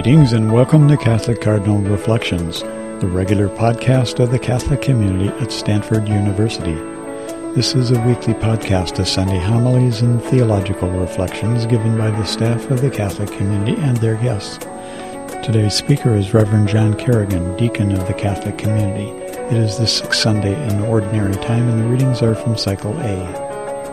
Greetings and welcome to Catholic Cardinal Reflections, the regular podcast of the Catholic community at Stanford University. This is a weekly podcast of Sunday homilies and theological reflections given by the staff of the Catholic community and their guests. Today's speaker is Reverend John Kerrigan, Deacon of the Catholic community. It is the sixth Sunday in Ordinary Time, and the readings are from Cycle A.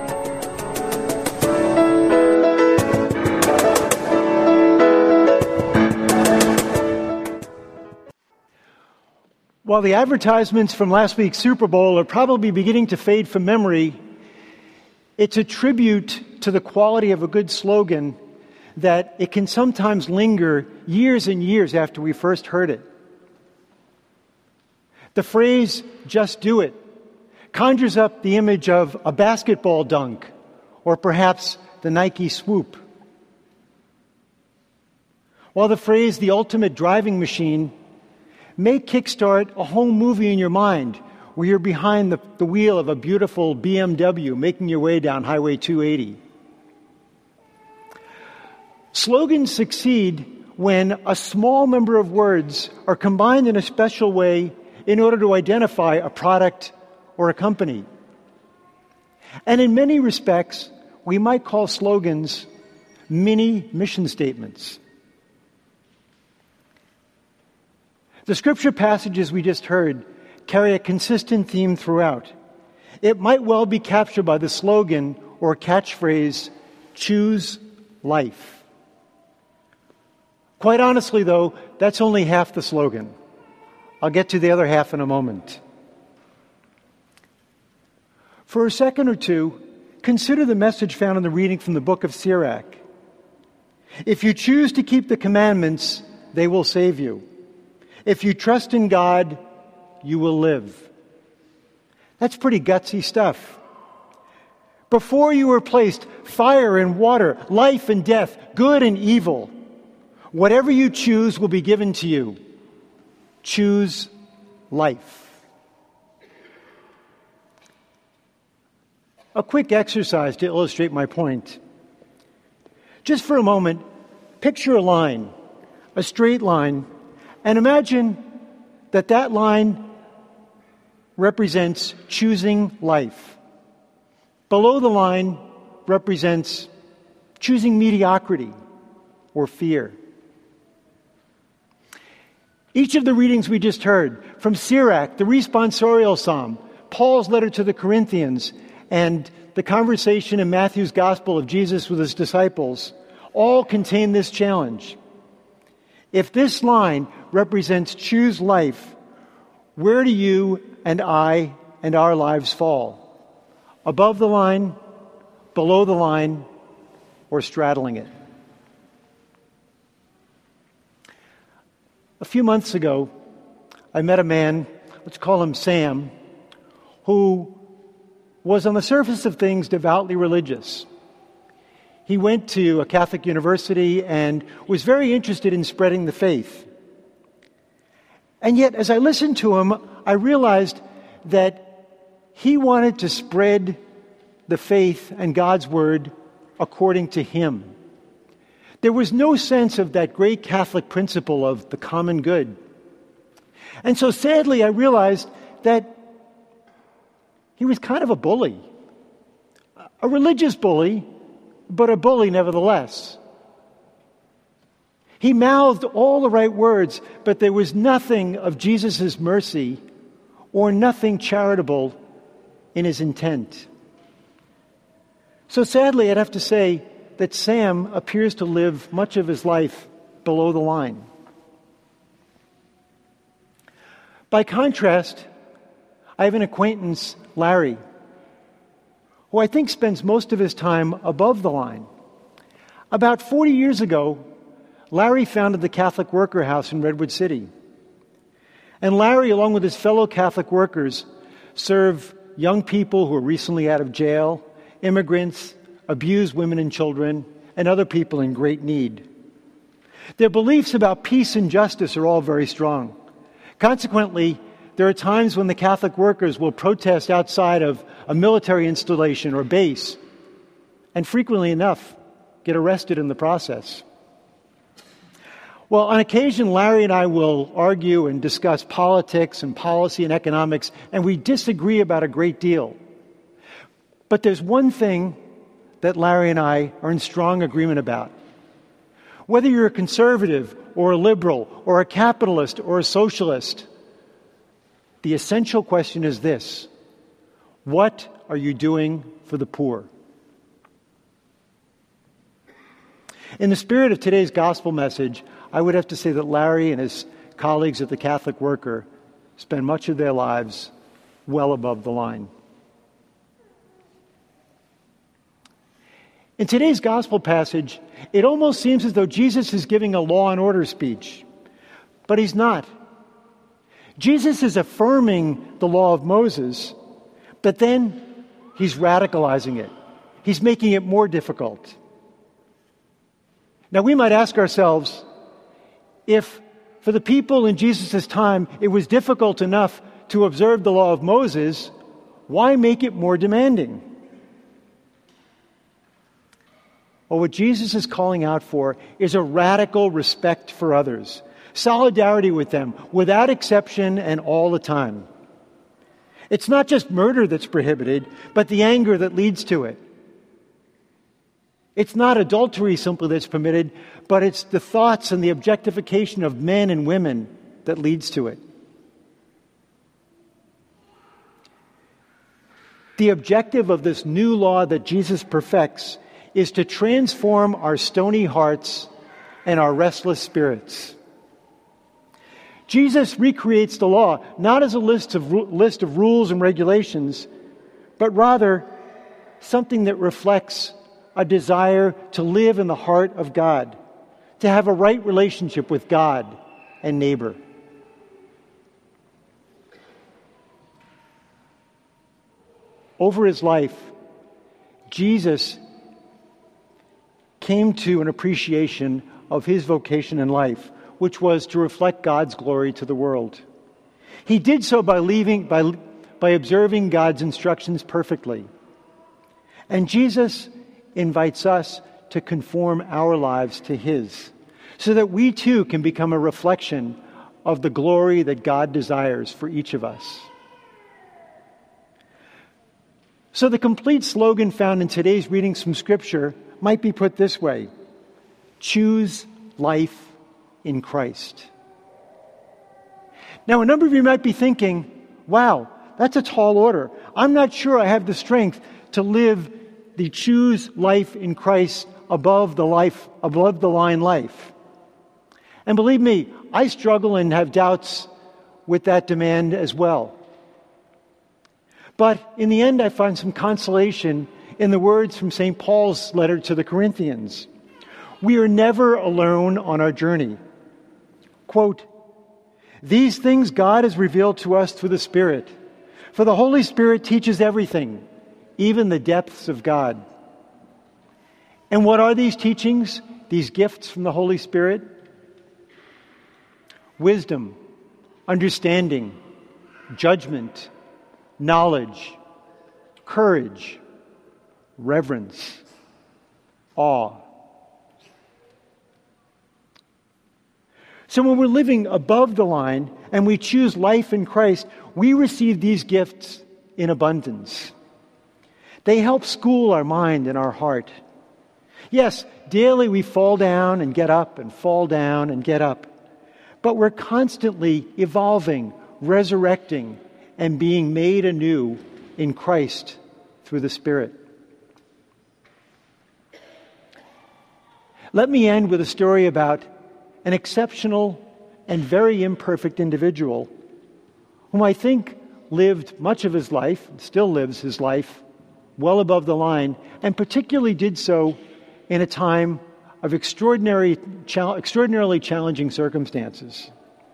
While the advertisements from last week's Super Bowl are probably beginning to fade from memory, it's a tribute to the quality of a good slogan that it can sometimes linger years and years after we first heard it. The phrase, "just do it," conjures up the image of a basketball dunk or perhaps the Nike swoop. While the phrase, "the ultimate driving machine," may kickstart a home movie in your mind where you're behind the wheel of a beautiful BMW making your way down Highway 280. Slogans succeed when a small number of words are combined in a special way in order to identify a product or a company. And in many respects, we might call slogans mini mission statements. The scripture passages we just heard carry a consistent theme throughout. It might well be captured by the slogan or catchphrase, "Choose life." Quite honestly, though, that's only half the slogan. I'll get to the other half in a moment. For a second or two, consider the message found in the reading from the book of Sirach. If you choose to keep the commandments, they will save you. If you trust in God, you will live. That's pretty gutsy stuff. Before you were placed fire and water, life and death, good and evil. Whatever you choose will be given to you. Choose life. A quick exercise to illustrate my point. Just for a moment, picture a line, a straight line, and imagine that line represents choosing life. Below the line represents choosing mediocrity or fear. Each of the readings we just heard, from Sirach, the responsorial psalm, Paul's letter to the Corinthians, and the conversation in Matthew's gospel of Jesus with his disciples, all contain this challenge. If this line represents choose life, where do you and I and our lives fall? Above the line, below the line, or straddling it? A few months ago, I met a man, let's call him Sam, who was on the surface of things devoutly religious. He went to a Catholic university and was very interested in spreading the faith. And yet, as I listened to him, I realized that he wanted to spread the faith and God's Word according to him. There was no sense of that great Catholic principle of the common good. And so sadly, I realized that he was kind of a bully. A religious bully, but a bully nevertheless. He mouthed all the right words, but there was nothing of Jesus' mercy or nothing charitable in his intent. So sadly, I'd have to say that Sam appears to live much of his life below the line. By contrast, I have an acquaintance, Larry, who I think spends most of his time above the line. About 40 years ago, Larry founded the Catholic Worker House in Redwood City. And Larry, along with his fellow Catholic workers, serve young people who are recently out of jail, immigrants, abused women and children, and other people in great need. Their beliefs about peace and justice are all very strong. Consequently, there are times when the Catholic workers will protest outside of a military installation or base, and frequently enough, get arrested in the process. Well, on occasion, Larry and I will argue and discuss politics and policy and economics, and we disagree about a great deal. But there's one thing that Larry and I are in strong agreement about. Whether you're a conservative or a liberal or a capitalist or a socialist, the essential question is this: what are you doing for the poor? In the spirit of today's gospel message, I would have to say that Larry and his colleagues at the Catholic Worker spend much of their lives well above the line. In today's gospel passage, it almost seems as though Jesus is giving a law and order speech, but he's not. Jesus is affirming the law of Moses, but then he's radicalizing it. He's making it more difficult. Now, we might ask ourselves, if for the people in Jesus' time it was difficult enough to observe the law of Moses, why make it more demanding? Well, what Jesus is calling out for is a radical respect for others, solidarity with them, without exception and all the time. It's not just murder that's prohibited, but the anger that leads to it. It's not adultery simply that's permitted, but it's the thoughts and the objectification of men and women that leads to it. The objective of this new law that Jesus perfects is to transform our stony hearts and our restless spirits. Jesus recreates the law not as a list of rules and regulations, but rather something that reflects a desire to live in the heart of God, to have a right relationship with God and neighbor. Over his life, Jesus came to an appreciation of his vocation in life, which was to reflect God's glory to the world. He did so by observing God's instructions perfectly. And Jesus invites us to conform our lives to his, so that we too can become a reflection of the glory that God desires for each of us. So the complete slogan found in today's readings from Scripture might be put this way: choose life in Christ. Now, a number of you might be thinking, wow, that's a tall order. I'm not sure I have the strength to live the choose life in Christ above the line life. And believe me, I struggle and have doubts with that demand as well. But in the end, I find some consolation in the words from St. Paul's letter to the Corinthians. We are never alone on our journey. Quote, "These things God has revealed to us through the Spirit. For the Holy Spirit teaches everything, even the depths of God." And what are these teachings, these gifts from the Holy Spirit? Wisdom, understanding, judgment, knowledge, courage, reverence, awe. So when we're living above the line and we choose life in Christ, we receive these gifts in abundance. They help school our mind and our heart. Yes, daily we fall down and get up and fall down and get up. But we're constantly evolving, resurrecting, and being made anew in Christ through the Spirit. Let me end with a story about an exceptional and very imperfect individual whom I think lived much of his life, still lives his life, well above the line, and particularly did so in a time of extraordinarily challenging circumstances.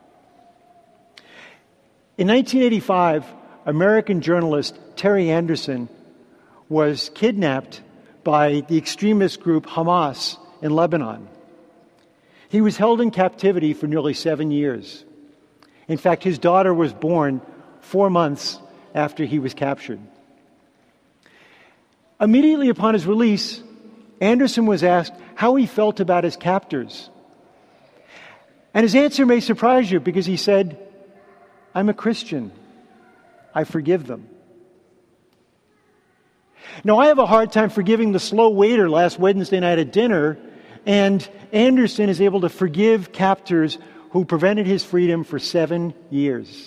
In 1985, American journalist Terry Anderson was kidnapped by the extremist group Hamas in Lebanon. He was held in captivity for nearly 7 years. In fact, his daughter was born 4 months after he was captured. Immediately upon his release, Anderson was asked how he felt about his captors. And his answer may surprise you because he said, I'm a Christian. I forgive them. Now, I have a hard time forgiving the slow waiter last Wednesday night at dinner, and Anderson is able to forgive captors who prevented his freedom for 7 years.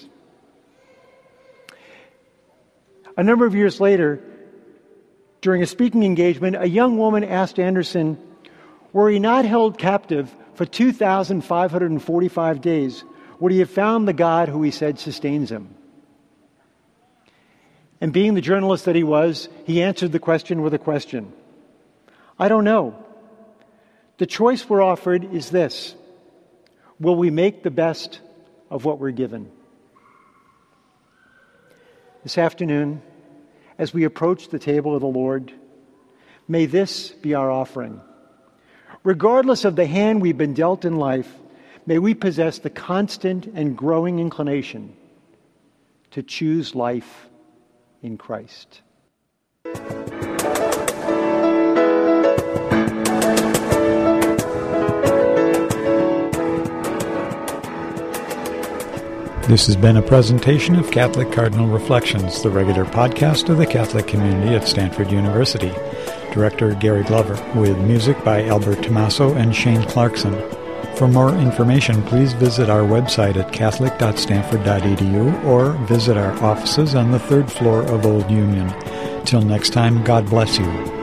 A number of years later, during a speaking engagement, a young woman asked Anderson, were he not held captive for 2,545 days, would he have found the God who he said sustains him? And being the journalist that he was, he answered the question with a question. I don't know. The choice we're offered is this. Will we make the best of what we're given? This afternoon, as we approach the table of the Lord, may this be our offering. Regardless of the hand we've been dealt in life, may we possess the constant and growing inclination to choose life in Christ. This has been a presentation of Catholic Cardinal Reflections, the regular podcast of the Catholic community at Stanford University. Director Gary Glover, with music by Albert Tommaso and Shane Clarkson. For more information, please visit our website at catholic.stanford.edu or visit our offices on the third floor of Old Union. Till next time, God bless you.